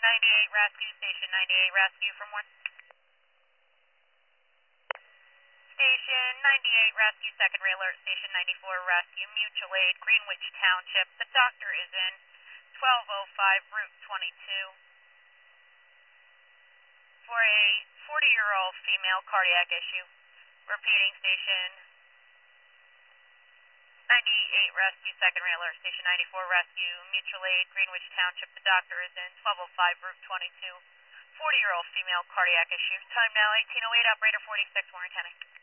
98 Rescue, Station 98 Rescue from 1. Station 98 Rescue, secondary alert, Station 94 Rescue, mutual aid, Greenwich Township. The doctor is in 1205 Route 22 for a 40-year-old female cardiac issue. Repeating, Station 98 Rescue, secondary alert, Station 94 Rescue, mutual aid, Greenwich Township. The doctor is in 1205 Route 22. 40-year-old female cardiac issue. Time now 1808, operator 46, Warren County.